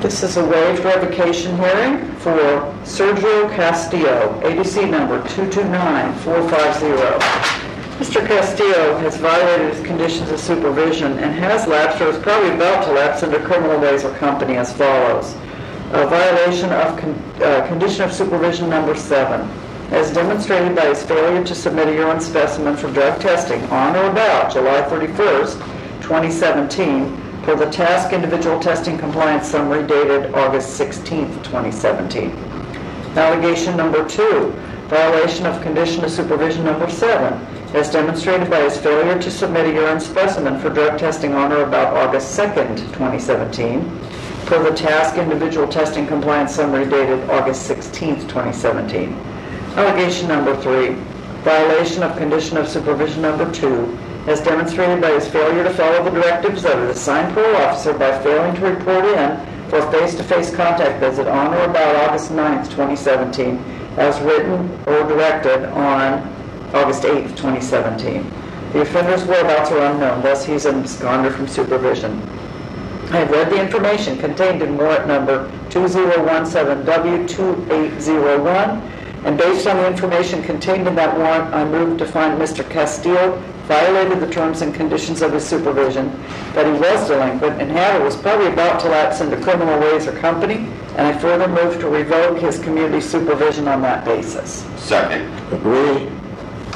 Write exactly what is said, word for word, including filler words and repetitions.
This is a waived revocation hearing for Sergio Castillo, A D C number two two nine four five zero. Mister Castillo has violated his conditions of supervision and has lapsed or is probably about to lapse into criminal ways or company as follows. A violation of con uh, condition of supervision number seven, as demonstrated by his failure to submit a urine specimen for drug testing on or about July thirty-first, twenty seventeen, per the task individual testing compliance summary dated August sixteenth, twenty seventeen. Allegation number two, violation of condition of supervision number seven, as demonstrated by his failure to submit a urine specimen for drug testing on or about August second, twenty seventeen, per the task individual testing compliance summary dated August sixteenth, twenty seventeen. Allegation number three, violation of condition of supervision number two, as demonstrated by his failure to follow the directives of his assigned parole officer by failing to report in for a face-to-face contact visit on or about August ninth, twenty seventeen, as written or directed on August eighth, twenty seventeen. The offender's whereabouts are unknown, thus he's absconded from supervision. I have read the information contained in warrant number two zero one seven W two eight zero one, and based on the information contained in that warrant, I move to find Mister Castillo violated the terms and conditions of his supervision, that he was delinquent and had or was probably about to lapse into criminal ways or company, and I further move to revoke his community supervision on that basis. Second. Agree.